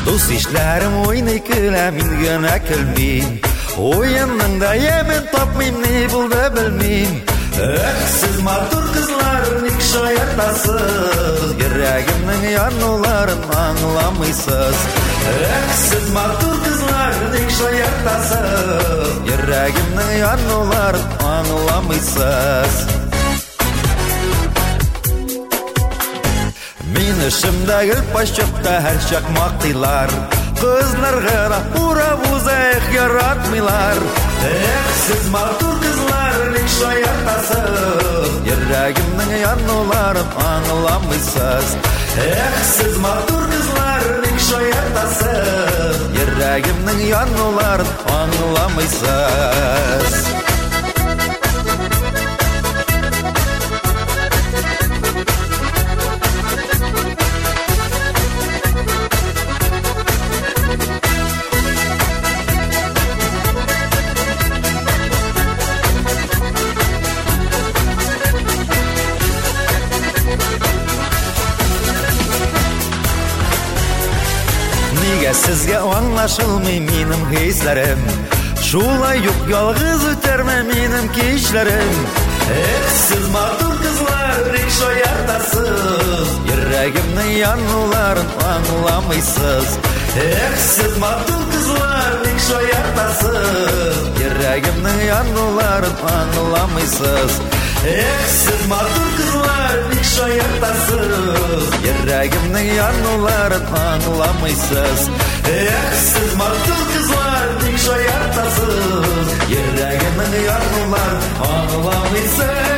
Дус ишләрем уйный көлә, мин генә көлмим. Уенның да ямен тапмыйм, ни булды белмим. Сез матур кызлар, ник шаяртасыз? Йөрәгемнең януларын аңламыйсыз. Сез матур кызлар, ник шаяртасыз? Йөрәгемнең януларын аңламыйсыз. Мин эшемдәге пачакта һәр чак мактыйлар. Кызларга да ура-буза яратмыйлар. Сез матур кызлар, ник шаяртасыз? Йөрәгемнең януларын аңламыйсыз. Сез матур кызлар, ник шаяртасыз? Йөрәгемнең януларын аңламыйсыз. Сезгә аңлашылмый минем хисләрем. Шулай юк ялгыз үтәрме минем кичләрем. Сез матур кызлар, ник шаяртасыз? Йөрәгемнең януларын аңламыйсыз. Сез матур кызлар, ник шаяртасыз? Йөрәгемнең януларын аңламыйсыз. Сез матур кызлар, ник шаяртасыз? Йөрәгемнең януларын аңламыйсыз. Сез матур кызлар, ник шаяртасыз? Йөрәгемнең януларын аңламыйсыз.